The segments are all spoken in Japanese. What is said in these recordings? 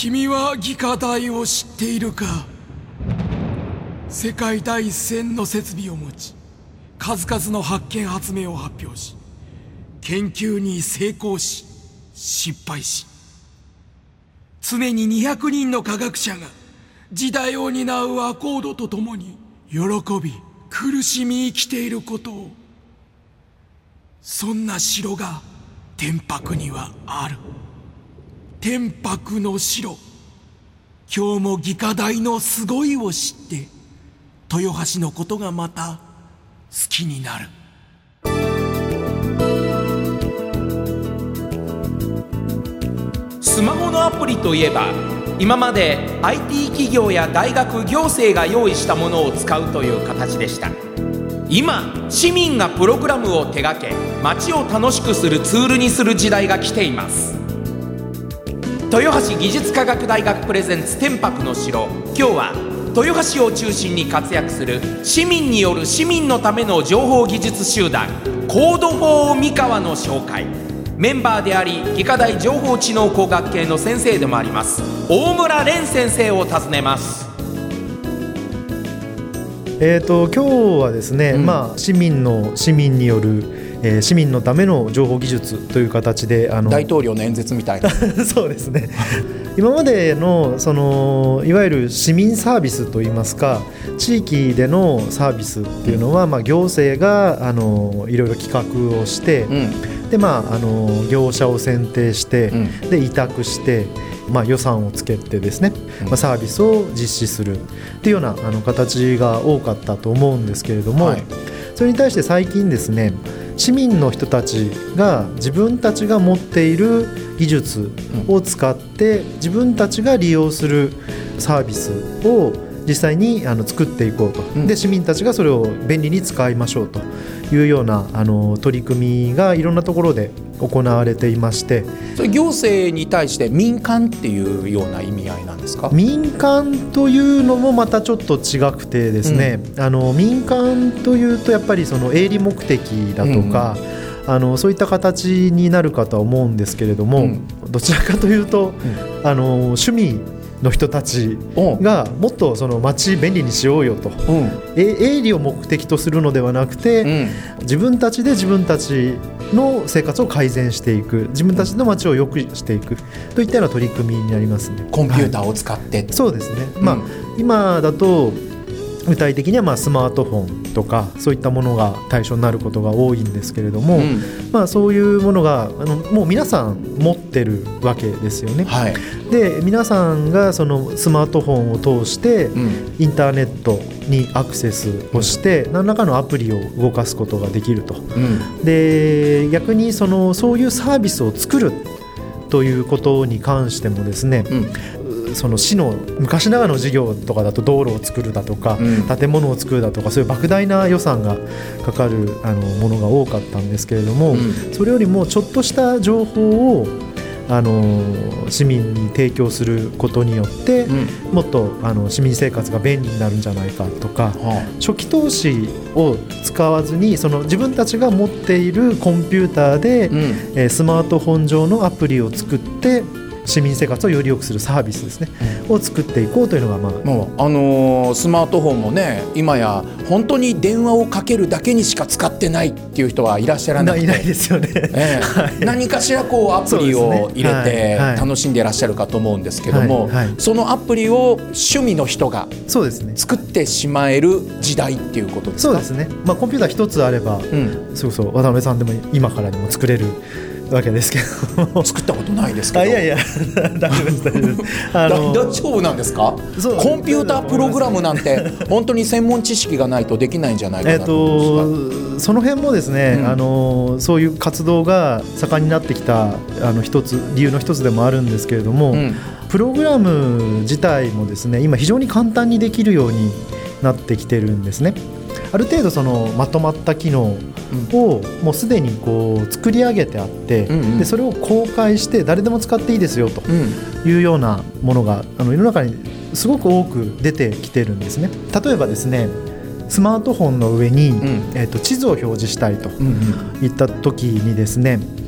君は技科大を知っているか。世界第一線の設備を持ち、数々の発見発明を発表し、研究に成功し失敗し、常に200人の科学者が時代を担うアコードとともに喜び苦しみ生きていることを。そんな城が天白にはある。天白の城。今日も技科大のすごいを知って豊橋のことがまた好きになる。 スマホのアプリといえば、今まで IT 企業や大学行政が用意したものを使うという形でした。今、市民がプログラムを手掛け、街を楽しくするツールにする時代が来ています。豊橋技術科学大学プレゼンツ天白の城。今日は豊橋を中心に活躍する市民による市民のための情報技術集団コードフォー三河の紹介。メンバーであり技科大情報知能工学系の先生でもあります大村蓮先生を訪ねます。 今日はですね、市民による市民のための情報技術という形で大統領の演説みたいなそうですね今までのいわゆる市民サービスといいますか、地域でのサービスっていうのは、行政がいろいろ企画をして、で業者を選定して、で委託して、予算をつけてですね、サービスを実施するっていうような形が多かったと思うんですけれども、それに対して最近ですね、市民の人たちが自分たちが持っている技術を使って自分たちが利用するサービスを実際に作っていこうと、で市民たちがそれを便利に使いましょうというような取り組みがいろんなところで行われていまして、 それ行政に対して民間っていうような意味合いなんですか？ 民間というのもまたちょっと違くてですね、民間というとやっぱりその営利目的だとか、そういった形になるかとは思うんですけれども、どちらかというと、趣味の人たちがもっとその街便利にしようよと、営利を目的とするのではなくて、自分たちで自分たちの生活を改善していく、自分たちの街を良くしていくといったような取り組みになりますね。 コンピューターを使って、 そうですね、今だと具体的にはスマートフォンとかそういったものが対象になることが多いんですけれども、そういうものがもう皆さん持ってるわけですよね。で皆さんがそのスマートフォンを通してインターネットにアクセスをして何らかのアプリを動かすことができると、で逆にそういうサービスを作るということに関してもですね、その市の昔ながらの事業とかだと道路を作るだとか、建物を作るだとか、そういう莫大な予算がかかるものが多かったんですけれども、それよりもちょっとした情報を市民に提供することによって、もっと市民生活が便利になるんじゃないかとか、初期投資を使わずに自分たちが持っているコンピューターで、スマートフォン上のアプリを作って市民生活をより良くするサービスですね、を作っていこうというのが、 もうスマートフォンもね、今や本当に電話をかけるだけにしか使ってないっていう人はいらっしゃらなくて、 いないですよね、 何かしらアプリを入れて楽しんでいらっしゃるかと思うんですけども、そのアプリを趣味の人が作ってしまえる時代っていうことですか？ そうですね、コンピューター一つあれば、そう渡辺さんでも今からでも作れるわけですけど作ったことないですけど、 いや大丈夫です大丈夫なんですか？コンピュータープログラムなんて本当に専門知識がないとできないんじゃないかなと思うんですが、 その辺もですね、そういう活動が盛んになってきた理由の一つでもあるんですけれども、プログラム自体もですね、今非常に簡単にできるようになってきてるんですね。ある程度まとまった機能をもうすでに作り上げてあって、でそれを公開して誰でも使っていいですよというようなものが世の中にすごく多く出てきてるんですね。例えばですね、スマートフォンの上に、地図を表示したいといった時にですね、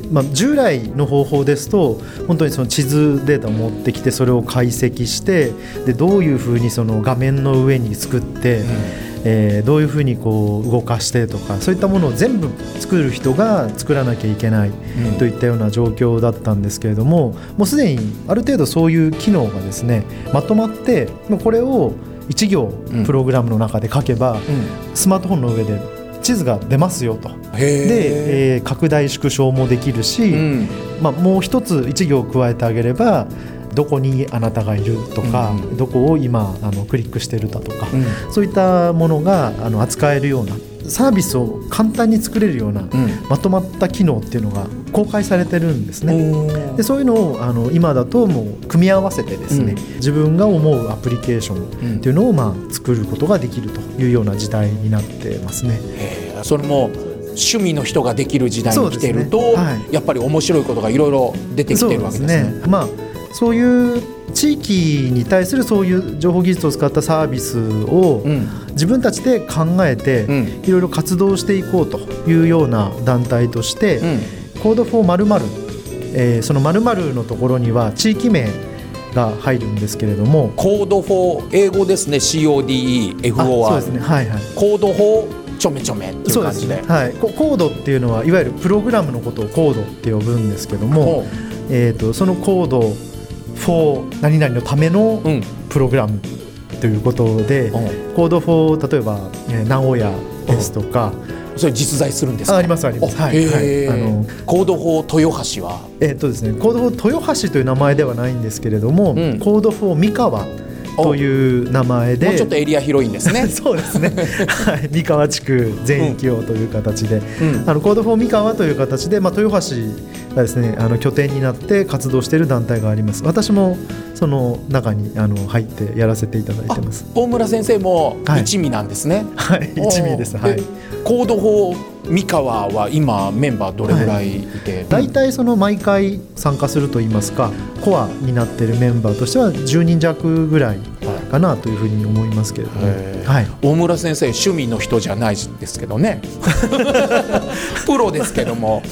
従来の方法ですと本当にその地図データを持ってきてそれを解析してでどういうふうにその画面の上に作って、どういうふうにこう動かしてとかそういったものを全部作る人が作らなきゃいけないといったような状況だったんですけれども、もうすでにある程度そういう機能がですねまとまってこれを1行プログラムの中で書けば、スマートフォンの上で地図が出ますよと。で、拡大縮小もできるし、もう一つ1行加えてあげればどこにあなたがいるとか、どこを今クリックしてるだとか、そういったものが扱えるようなサービスを簡単に作れるような、まとまった機能っていうのが公開されてるんですね。でそういうのを今だともう組み合わせてですね、自分が思うアプリケーションっていうのを作ることができるというような時代になってますね。 それも趣味の人ができる時代に来ていると、やっぱり面白いことがいろいろ出てきているわけですね。 そういう地域に対するそういう情報技術を使ったサービスを自分たちで考えていろいろ活動していこうというような団体として、コードフォー〇〇、その〇〇のところには地域名が入るんですけれども、 コードフォー英語ですね。 CODEFOR。 そうですね、 コードフォーちょめちょめっていう感じで、 コードっていうのはいわゆるプログラムのことをコードって呼ぶんですけども、そのコードfor 何々のためのプログラムということで、コード for 例えば名古屋ですとか、 それ実在するんですか？ ありますあります。コード for 豊橋はですね、コード for 豊橋という名前ではないんですけれども、コード for 三河という名前で、 もうちょっとエリア広いんですね。 そうですね、三河地区全域をという形で、コードフォー三河という形で、豊橋がですね拠点になって活動している団体があります。私もその中に入ってやらせていただいてます。 大村先生も一味なんですね。 一味です。 コードフォー三河は今メンバーどれぐらいいて、 大体その毎回参加するといいますか、コアになっているメンバーとしては10人弱ぐらいかなというふうに思いますけれども、 大村先生趣味の人じゃないですけどね。プロですけども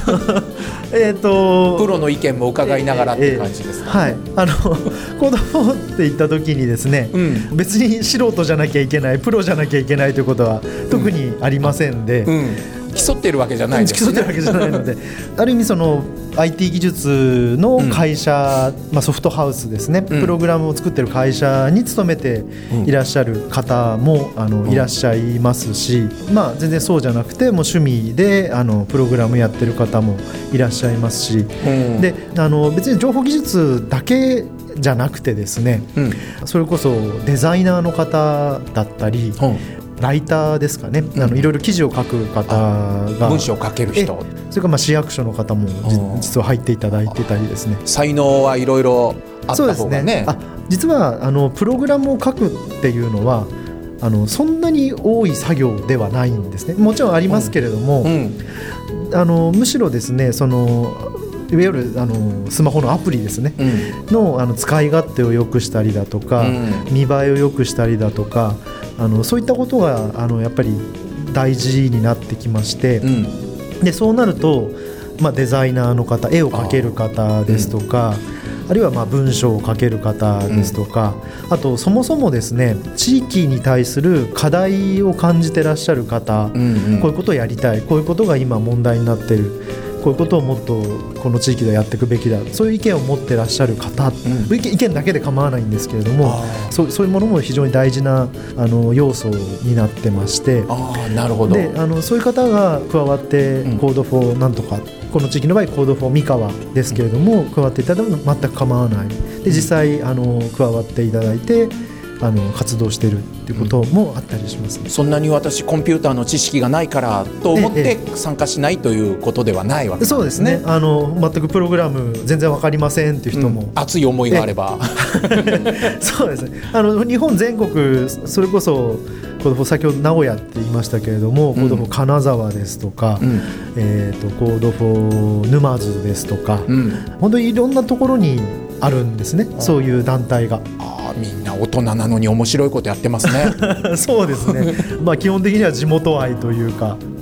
プロの意見も伺いながらっていう感じですかね。 コードフォーって言った時にですね、別に素人じゃなきゃいけない、プロじゃなきゃいけないということは特にありませんで、 競ってるわけじゃないですね。 競ってるわけじゃないので、ある意味その IT 技術の会社、ソフトハウスですね、プログラムを作ってる会社に勤めていらっしゃる方もいらっしゃいますし、全然そうじゃなくてもう趣味でプログラムやってる方もいらっしゃいますし、で別に情報技術だけじゃなくてですね、それこそデザイナーの方だったり、ライターですかね、いろいろ記事を書く方が、 文章を書ける人、 それから市役所の方も実は入っていただいてたりですね。 才能はいろいろあった方がね。 実はプログラムを書くっていうのはそんなに多い作業ではないんですね。もちろんありますけれども、むしろですね、いわゆるスマホのアプリですね、の使い勝手を良くしたりだとか、見栄えを良くしたりだとか、そういったことがやっぱり大事になってきまして、でそうなると、デザイナーの方、絵を描ける方ですとか、あるいは文章を書ける方ですとか、あとそもそもですね、地域に対する課題を感じてらっしゃる方、こういうことをやりたい、こういうことが今問題になっている、こういうことをもっとこの地域でやっていくべきだ、そういう意見を持ってらっしゃる方、意見だけで構わないんですけれども、そういうものも非常に大事な要素になってまして、 なるほど。 でそういう方が加わって、コードフォーなんとか、この地域の場合コードフォー三河ですけれども、加わっていただくのは全く構わない。で実際加わっていただいて活動しているということもあったりします、 そんなに私コンピューターの知識がないからと思って参加しないということではないわけなんですね。 そうですね、全くプログラム全然分かりませんという人も、 熱い思いがあればそうですね、日本全国、それこそ先ほど名古屋って言いましたけれども、コードフォー金沢ですとか、コードフォー沼津ですとか、本当にいろんなところにあるんですね、そういう団体が。 みんな大人なのに面白いことやってますね。 そうですね、基本的には地元愛というか、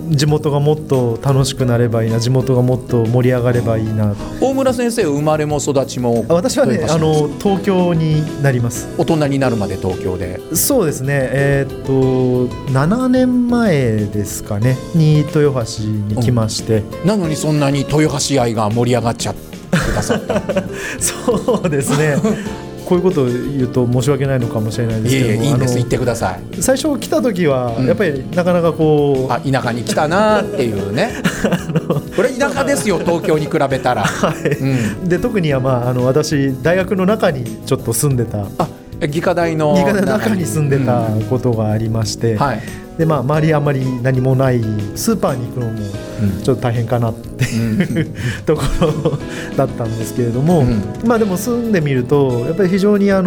地元がもっと楽しくなればいいな、地元がもっと盛り上がればいいな。 大村先生生まれも育ちも私はね東京になります。 大人になるまで東京で。 そうですね、7年前ですかねに豊橋に来まして、 なのにそんなに豊橋愛が盛り上がっちゃってくださったそうですねこういうことを言うと申し訳ないのかもしれないですけど、 いいんです、言ってください。 最初来た時はやっぱりなかなかこう、田舎に来たなっていうねこれ田舎ですよ東京に比べたら、 はいで特には、私大学の中にちょっと住んでた、 技科大の中に住んでたことがありまして、 はい、で周りあまり何もないスーパーに行くのもちょっと大変かなっていうところだったんですけれども、でも住んでみるとやっぱり非常に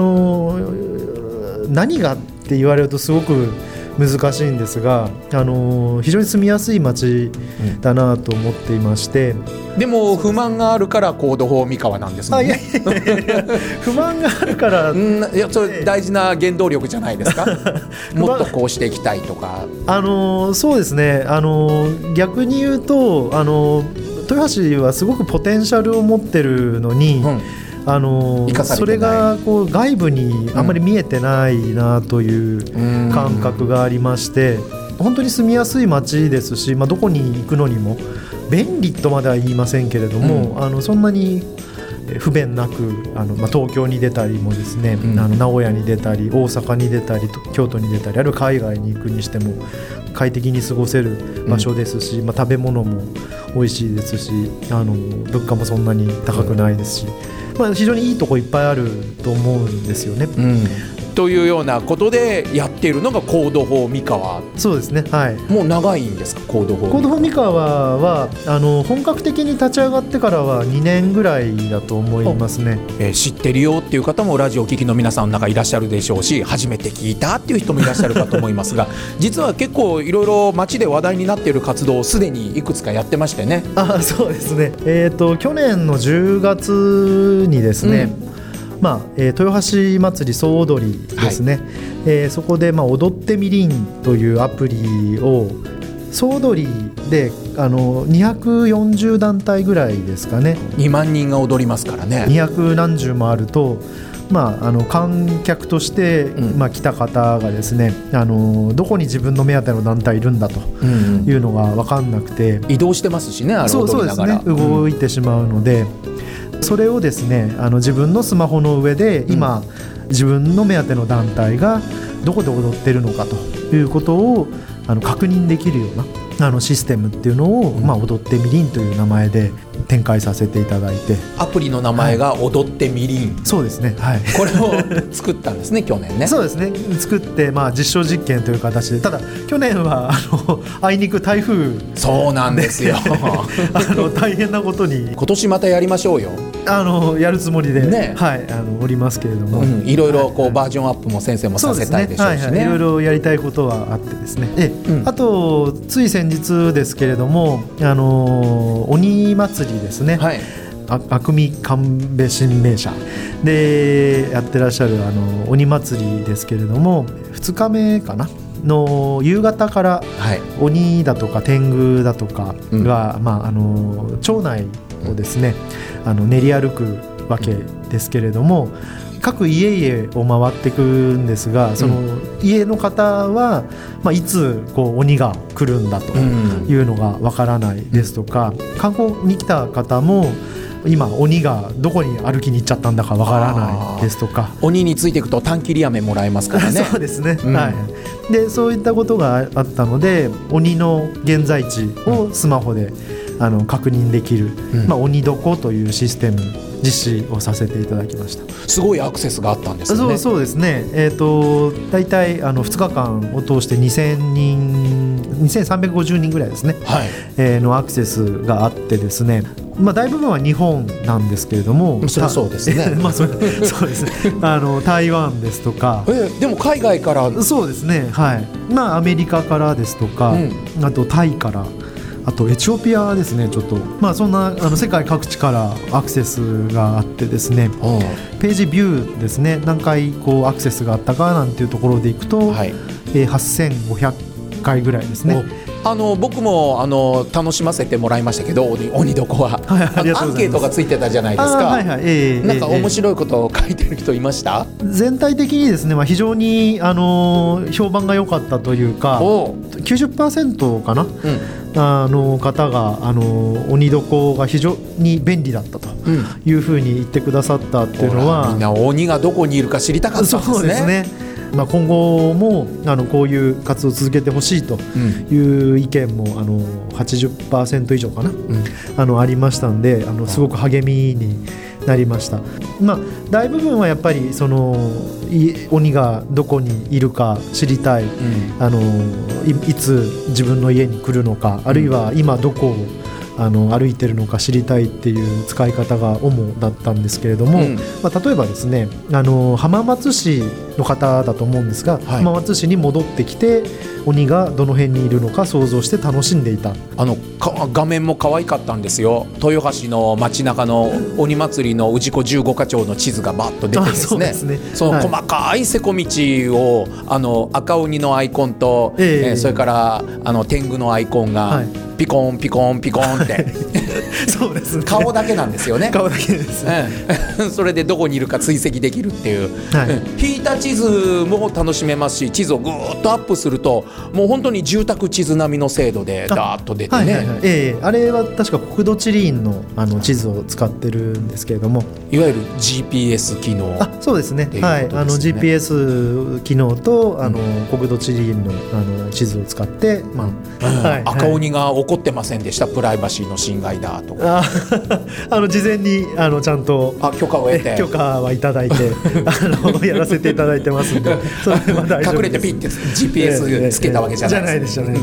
何がって言われるとすごく難しいんですが、非常に住みやすい街だなと思っていまして、 でも不満があるからコードフォー三河なんですもんね。 不満があるからいやそれ大事な原動力じゃないですかもっとこうしていきたいとか。 そうですね、逆に言うと豊橋はすごくポテンシャルを持ってるのに、それがこう外部にあんまり見えてないなという感覚がありまして、本当に住みやすい街ですし、どこに行くのにも便利とまでは言いませんけれども、そんなに不便なく東京に出たりもですね、名古屋に出たり大阪に出たり京都に出たり、あるいは海外に行くにしても快適に過ごせる場所ですし、食べ物も美味しいですし、物価もそんなに高くないですし、非常にいいとこいっぱいあると思うんですよね。 というようなことでやっているのがコードフォー三河。 そうですね、はい。 もう長いんですかコードフォー三河は本格的に立ち上がってからは2年ぐらいだと思いますね。 知ってるよっていう方もラジオ聴きの皆さんの中いらっしゃるでしょうし、初めて聞いたっていう人もいらっしゃるかと思いますが実は結構いろいろ街で話題になっている活動をすでにいくつかやってましてね。 そうですね、去年の10月にですね、豊橋祭り総踊りですね、そこで踊ってみりんというアプリを総踊りで240団体ぐらいですかね、 2万人が踊りますからね。 200何十もあると、観客として、来た方がですね、どこに自分の目当ての団体いるんだというのが分かんなくて、 移動してますしね、踊りながら。 そうですね、動いてしまうので、それをですね自分のスマホの上で今、自分の目当ての団体がどこで踊ってるのかということを確認できるようなシステムっていうのを、踊ってみりんという名前で展開させていただいて、 アプリの名前が踊ってみりん、 そうですね、はい、 これを作ったんですね去年ね。 そうですね、作って、実証実験という形で、ただ去年はあいにく台風、 そうなんですよ大変なことに今年またやりましょうよ。 やるつもりで、 ね、 おりますけれども、 いろいろこう、バージョンアップも先生もさせたいでしょうしね。 いろいろやりたいことはあってですね、あとつい先日ですけれども、鬼祭りですね、あくみ神戸新名社でやってらっしゃる鬼祭りですけれども、2日目かなの夕方から、鬼だとか天狗だとかが、町内をですね練り歩くわけですけれども、各家々を回っていくんですが、その家の方は、いつこう鬼が来るんだというのがわからないですとか、観光に来た方も今鬼がどこに歩きに行っちゃったんだかわからないですとか、 鬼についていくと短切り飴もらえますからねそうですね、でそういったことがあったので、鬼の現在地をスマホで確認できる、鬼どこというシステム実施をさせていただきました。 すごいアクセスがあったんですよね。 そうですね、だいたい2日間を通して2350人ぐらいですね、のアクセスがあってですね、大部分は日本なんですけれども、 そりゃそうですねそうですね台湾ですとか、 でも海外から、 そうですね、アメリカからですとか、あとタイから、あとエチオピアですね、ちょっとそんな世界各地からアクセスがあってですね、ページビューですね、何回こうアクセスがあったかなんていうところでいくと、8500回ぐらいですね僕も楽しませてもらいましたけど、鬼床は、アンケートがついてたじゃないですか。なんか面白いことを書いてる人いました？ 全体的にですね、非常に評判が良かったというか、90% かな、方が鬼床が非常に便利だったというふうに言ってくださったっていうのは、 みんな鬼がどこにいるか知りたかったんですね。 そうですね。今後もこういう活動を続けてほしいという意見も80% 以上かな、ありましたんで、すごく励みになりました。大部分はやっぱり鬼がどこにいるか知りたい、いつ自分の家に来るのか、あるいは今どこを歩いてるのか知りたいっていう使い方が主だったんですけれども、例えばですね、浜松市の方だと思うんですが、浜松市に戻ってきて鬼がどの辺にいるのか想像して楽しんでいた。 画面も可愛かったんですよ。豊橋の街中の鬼祭りの氏子15か町の地図がバッと出てですね、その細かいせこ道を赤鬼のアイコンと、それから天狗のアイコンが、ピコンピコンピコンってそうですね、 顔だけなんですよね。 顔だけです、 それでどこにいるか追跡できるっていう、引いた地図も楽しめますし、地図をぐーっとアップするともう本当に住宅地図並みの精度でダーッと出てね、 あれは確か国土地理院の地図を使ってるんですけれども、 いわゆる GPS 機能。 そうですね、GPS 機能と国土地理院の地図を使って、 赤鬼が怒ってませんでした？プライバシーの侵害だとか事前にちゃんと許可を得て、 許可はいただいてやらせていただいてますんで、それは大丈夫です。 隠れてピッて GPS つけたわけじゃないです。 じゃないです。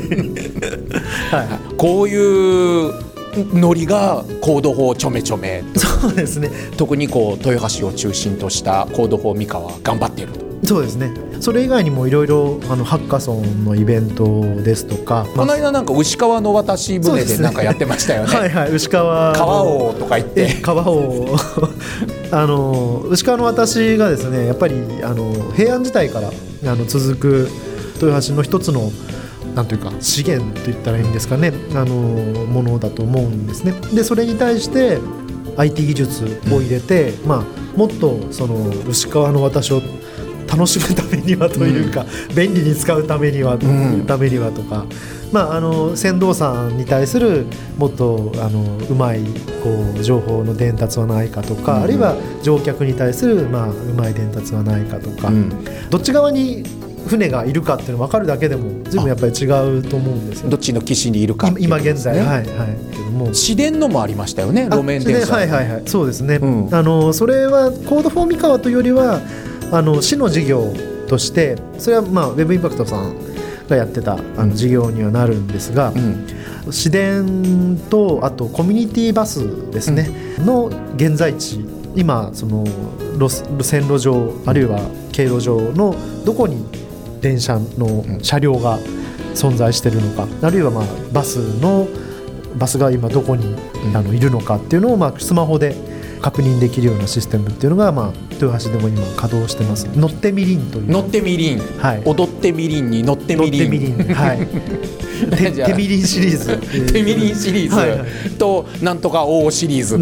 こういうノリがコード法ちょめちょめ。 そうですね。 特に豊橋を中心としたコード法ミカは頑張っていると。 そうですね。それ以外にもいろいろハッカソンのイベントですとか、 この間なんか牛川の渡し船でなんかやってましたよね。 牛川王とか言って川王牛川の渡しがですね、やっぱり平安時代から続く豊橋の一つのなんというか資源といったらいいんですかね、ものだと思うんですね。でそれに対して IT 技術を入れて、もっとその牛川の渡しを楽しむためにはというか、便利に使うためにはとか、船頭さんに対するもっとうまい情報の伝達はないかとか、あるいは乗客に対するうまい伝達はないかとか、どっち側に船がいるかっていうの分かるだけでも全部やっぱり違うと思うんですよ。 どっちの岸にいるかっていう、 今現在、 市電のもありましたよね、路面電車。 そうですね、それはコードフォーミカワというよりは市の事業として、それはウェブインパクトさんがやってた事業にはなるんですが、市電とあとコミュニティバスですね、の現在地、今その線路上あるいは経路上のどこに電車の車両が存在しているのか、あるいはバスが今どこにいるのかっていうのをスマホで確認できるようなシステムっていうのが豊橋でも今稼働してます。乗ってみりんという、 乗ってみりん、踊ってみりんに乗ってみりん、 手みりんシリーズ手みりんシリーズとなんとか王シリーズ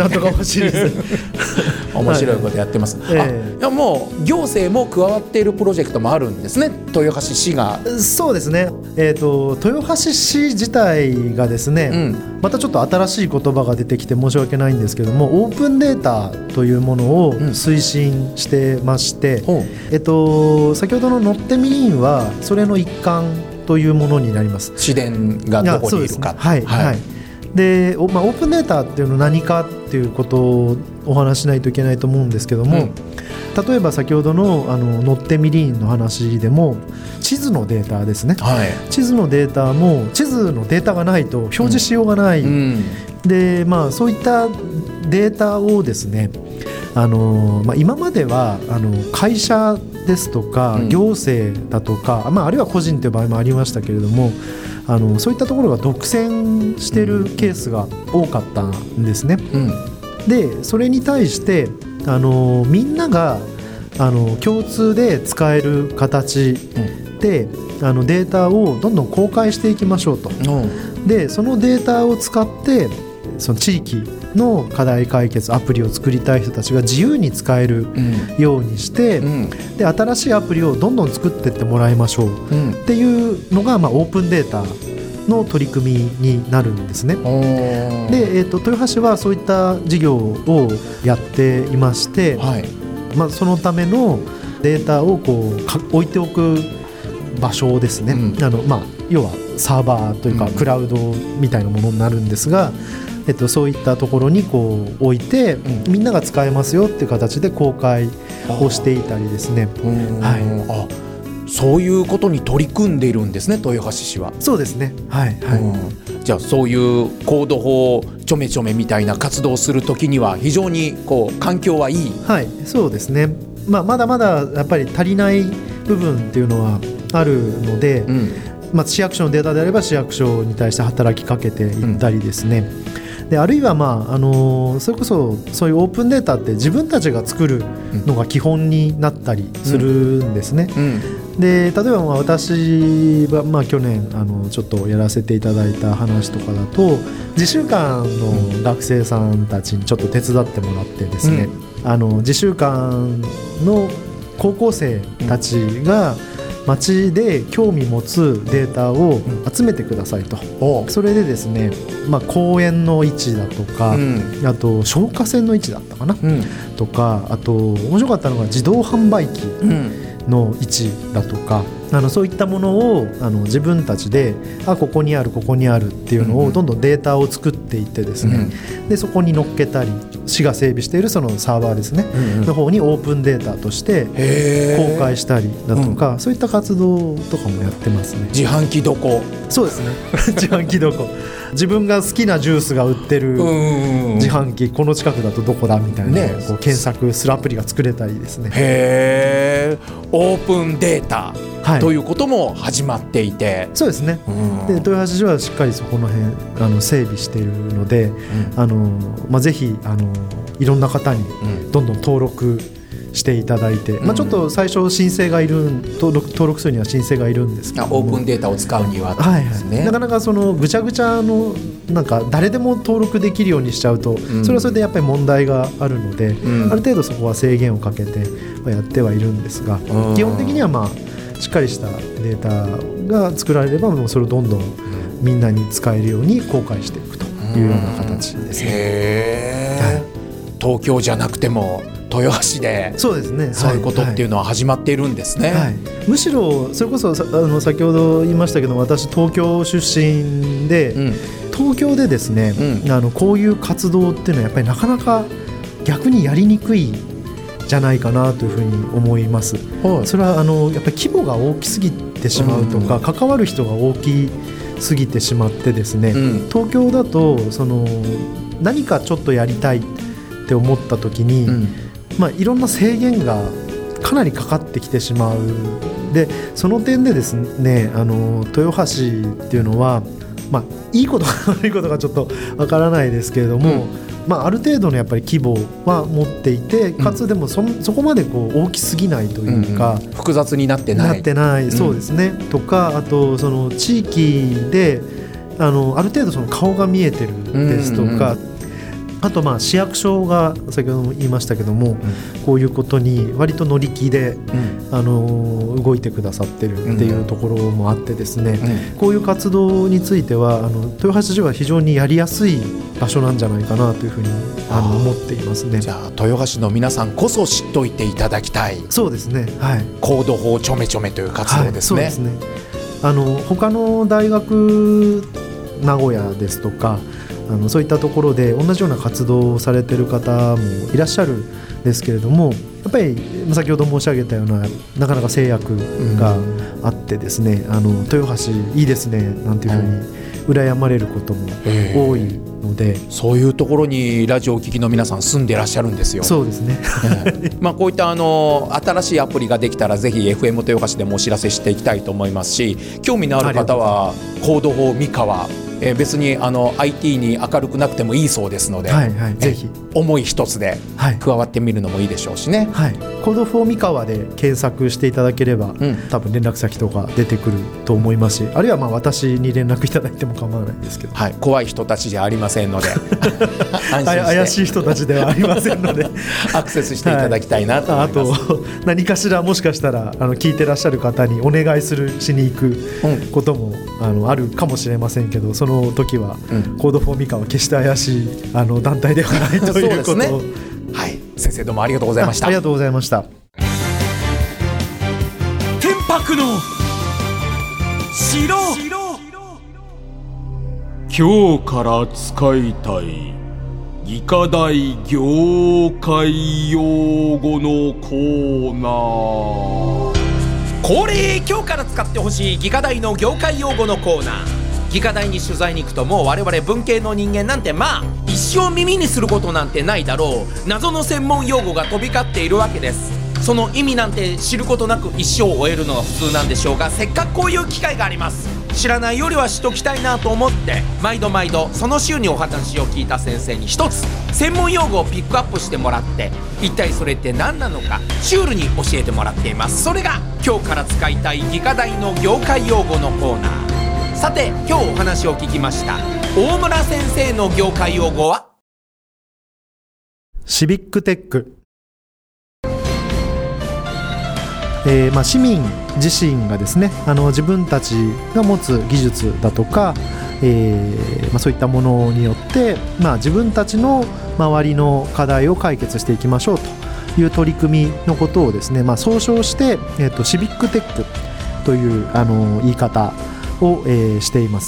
面白いことやってます。いやもう行政も加わっているプロジェクトもあるんですね、豊橋市が。 そうですね、豊橋市自体がですね、またちょっと新しい言葉が出てきて申し訳ないんですけども、オープンデータというものを推進してまして、先ほどの乗ってみりんはそれの一環というものになります。 市電がどこにいるか。 でオープンデータっていうのは何かっていうことをお話しないといけないと思うんですけども、例えば先ほどの乗ってみりんの話でも地図のデータですね、地図のデータも地図のデータがないと表示しようがない、でそういったデータをですね、今までは会社ですとか行政だとか、あるいは個人という場合もありましたけれども、そういったところが独占しているケースが多かったんですね。でそれに対してみんなが共通で使える形ってデータをどんどん公開していきましょうと。でそのデータを使ってその地域の課題解決アプリを作りたい人たちが自由に使えるようにして、で新しいアプリをどんどん作っていってもらいましょうっていうのが、オープンデータの取り組みになるんですね。で、豊橋はそういった事業をやっていまして、そのためのデータをこう置いておく場所ですね、要はサーバーというかクラウドみたいなものになるんですが、そういったところにこう置いて、みんなが使えますよっていう形で公開をしていたりですね。 そういうことに取り組んでいるんですね、豊橋市は。 そうですね、 じゃあそういうコード法ちょめちょめみたいな活動をするときには非常にこう環境はいい。 そうですね、まだまだやっぱり足りない部分っていうのはあるので、市役所のデータであれば市役所に対して働きかけていったりですね、であるいは、それこそそういうオープンデータって自分たちが作るのが基本になったりするんですね。で例えば私は、去年ちょっとやらせていただいた話とかだと、自習館の学生さんたちにちょっと手伝ってもらってですね、自習館の高校生たちが町で興味持つデータを集めてくださいと、それでですね、公園の位置だとか、あと消火栓の位置だったかな、とか、あと面白かったのが自動販売機の位置だとか、そういったものを自分たちでここにあるここにあるっていうのをどんどんデータを作っていってですね、でそこに乗っけたり、市が整備しているそのサーバーですね、の方にオープンデータとして公開したりだとか、そういった活動とかもやってますね。 自販機どこ。 そうですね自販機どこ、自分が好きなジュースが売ってる自販機この近くだとどこだみたいな、こう検索するアプリが作れたりですね。 オープンデータということも始まっていて、 そうですね。で豊橋市はしっかりそこの辺整備しているので、ぜひいろんな方にどんどん登録していただいて、ちょっと最初申請がいる、登録するには申請がいるんですけども、 オープンデータを使うにはですね、 なかなかそのぐちゃぐちゃのなんか誰でも登録できるようにしちゃうと、それはそれでやっぱり問題があるので、ある程度そこは制限をかけてやってはいるんですが、基本的にはしっかりしたデータが作られれば、もうそれをどんどんみんなに使えるように公開していくというような形ですね。 東京じゃなくても豊橋でそういうことっていうのは始まっているんですね。 むしろそれこそ先ほど言いましたけど、私東京出身で、東京でですね、こういう活動っていうのはやっぱりなかなか逆にやりにくいじゃないかなというふうに思います。それはやっぱり規模が大きすぎてしまうとか、関わる人が大きすぎてしまってですね、東京だと何かちょっとやりたいって思った時に、いろんな制限がかなりかかってきてしまう。でその点でですね、豊橋っていうのは、いいことか悪いことかちょっとわからないですけれども、ある程度のやっぱり規模は持っていて、かつでも そこまでこう大きすぎないというか、 複雑になってない、 そうですね、とか、あとその地域である程度その顔が見えてるですとか、あと市役所が先ほども言いましたけども、こういうことに割と乗り気で、動いてくださってるっていうところもあってですね、こういう活動については豊橋市は非常にやりやすい場所なんじゃないかなというふうに思っていますね。 じゃあ豊橋の皆さんこそ知っておいていただきたい。 そうですね、 コード法ちょめちょめという活動ですね。 そうですね。他の大学、名古屋ですとかそういったところで同じような活動をされている方もいらっしゃるんですけれども、やっぱり先ほど申し上げたようなかなか制約があってですね、豊橋いいですねなんていうふうに羨まれることも多いので、 そういうところにラジオを聴きの皆さん住んでらっしゃるんですよ。 そうですねこういった新しいアプリができたらぜひ FM 豊橋でもお知らせしていきたいと思いますし、興味のある方はコード法三河、別にIT に明るくなくてもいいそうですので、 ぜひ思い一つで加わってみるのもいいでしょうしね。 コードフォー三河で検索していただければ、多分連絡先とか出てくると思いますし、あるいは私に連絡いただいても構わないんですけど、 はい、怖い人たちじゃありませんので安心して怪しい人たちではありませんのでアクセスしていただきたいなと思います、 あと何かしらもしかしたら聞いてらっしゃる方にお願いしに行くことも、あるかもしれませんけど、その時は、コードフォーミカは決して怪しい団体ではないということを、 はい、先生どうもありがとうございました。 ありがとうございました。 天白の城、今日から使いたい技科大業界用語のコーナー。 恒例、今日から使ってほしい技科大の業界用語のコーナー。技科大に取材に行くと、もう我々文系の人間なんて一生耳にすることなんてないだろう謎の専門用語が飛び交っているわけです。その意味なんて知ることなく一生を終えるのが普通なんでしょうが、せっかくこういう機会があります。知らないよりは知っときたいなと思って、毎度その週にお話を聞いた先生に一つ専門用語をピックアップしてもらって、一体それって何なのかシュールに教えてもらっています。それが今日から使いたい技科大の業界用語のコーナー。さて、今日お話を聞きました大村先生の業界用語はシビックテック。市民自身がですね、自分たちが持つ技術だとか、そういったものによって、自分たちの周りの課題を解決していきましょうという取り組みのことをですね、総称して、シビックテックという言い方を、しています。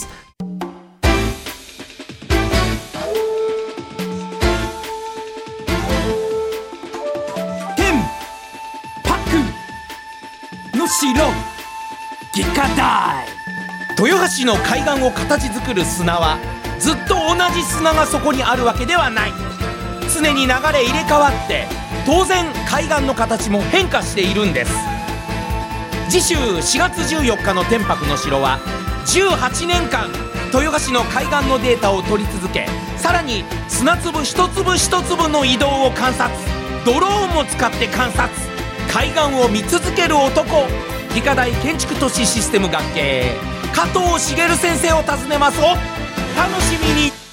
技科大。豊橋の海岸を形作る砂はずっと同じ砂がそこにあるわけではない。常に流れ入れ替わって、当然海岸の形も変化しているんです。次週4月14日の天白の城は18年間豊橋の海岸のデータを取り続け、さらに砂粒一粒一粒の移動を観察、ドローンも使って観察、海岸を見続ける男、技科大建築都市システム学系加藤茂先生を訪ねます。お楽しみに。